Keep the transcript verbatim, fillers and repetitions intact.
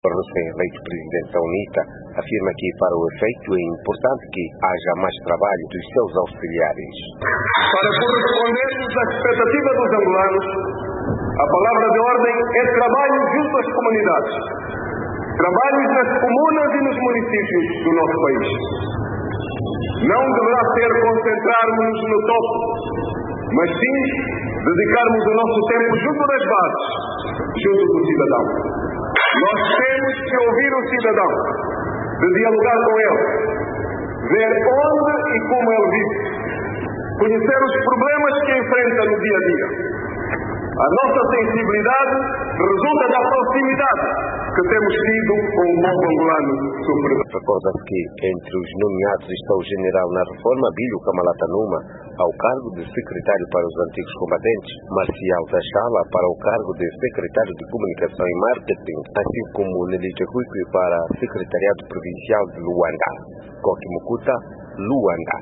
O recém-eleito presidente da UNITA afirma que, para o efeito, é importante que haja mais trabalho dos seus auxiliares. Para correspondermos às expectativas dos angolanos, a palavra de ordem é trabalho junto às comunidades. Trabalhos nas comunas e nos municípios do nosso país. Não deverá ser concentrarmos no topo, mas sim dedicarmos o nosso tempo junto das bases, junto do cidadão. Nós temos que ouvir o cidadão, de dialogar com ele, ver onde e como ele vive, conhecer os problemas que enfrenta no dia a dia. A nossa sensibilidade resulta da proximidade que temos tido com o povo angolano sofredor. Recorda-se que entre os nomeados está o general na reforma, Abílio Camalata Numa, ao cargo de secretário para os antigos combatentes, Marcial Tachala para o cargo de secretário de Comunicação e Marketing, assim como Nelite Rui para secretariado provincial de Luanda. Koki Mukuta, Luanda.